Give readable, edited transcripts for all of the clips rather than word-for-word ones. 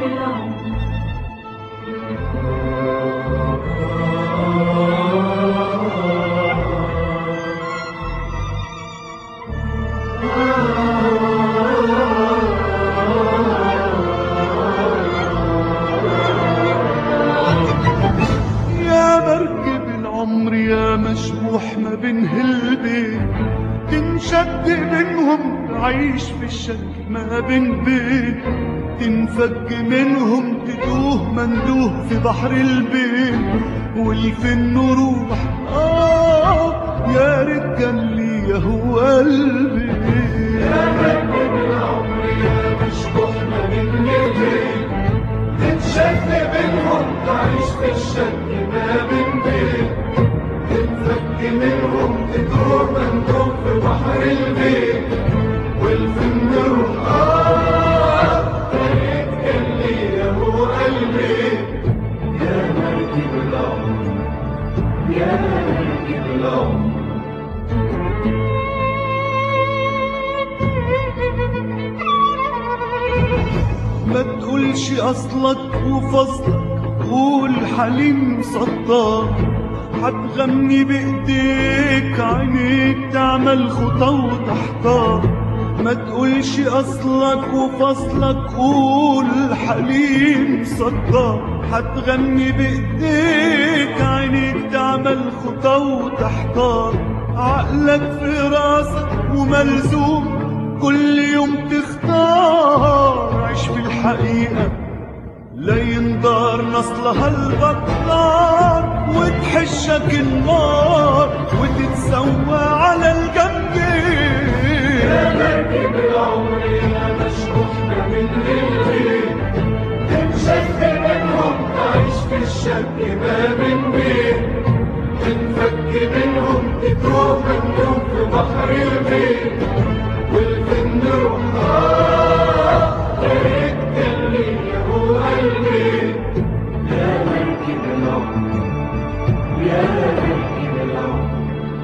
يا مشبوح ما بين هالبين، تنشد منهم تعيش في الشك ما بين بين، تنفك منهم تتوه مندوه في بحر البين، والفن روح يا رجال لي هو قلبي. يا مركب العمر يا مشبوح ما بين هالبين، تنشد منهم تعيش في الشك ما بين بين، تنفك منهم تدور مندوب في بحر البيت، والفن روح طريق اللي هو قلبي. يا مركب العمر يا مركب العمر. ما تقولش اصلك وفصلك، قول حليم سطار، هتغني بايديك عينيك تعمل خطى وتحتار. ما تقولش اصلك وفصلك، قول حليم سطار، هتغني بايديك عينيك تعمل خطى وتحتار. عقلك في راسك وملزوم كل يوم تختار، عيش في الحقيقة لا ينضار نصلها البطار، وتحشك النار وتتسوى على الجنبين. يا مركب العمر يا مشبوح ما بين هالبين، تنشد منهم تعيش في الشك ما بين بين، تنفك منهم تتوه مندوب في بحر البين، والفن روح طريق اللي هو قلبي. يا مركب العمر يا مركب العمر.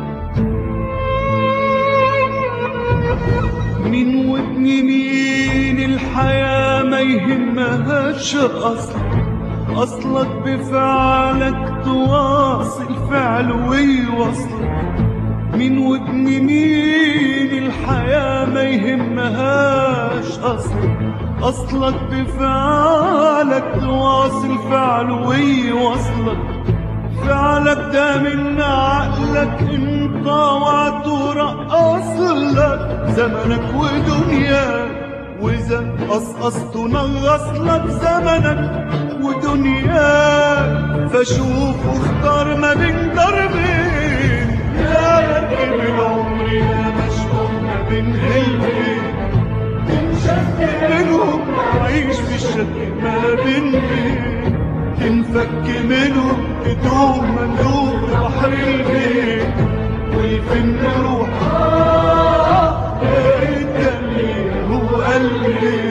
مين وابن مين الحياة ما يهمهاش أصلك بفعلك تواصل فعل ويوصلك. مين وابن مين الحياة ما يهمهاش أصلك بفعلك تواصل فعل ويوصلك. فعلك ده من عقلك انت وعده رقصلك زمنك ودنياك، وإذا قصقصت نغصلك زمنك ودنياك. فشوف واختار ما بين دربين، يا مركب العمر يا مشبوح ما بين هالبين، تنشد منهم تعيش في الشك ما بين بين، تنفك منهم تدوم مندوب بحر البين، والفن روح اللي هو قلبي.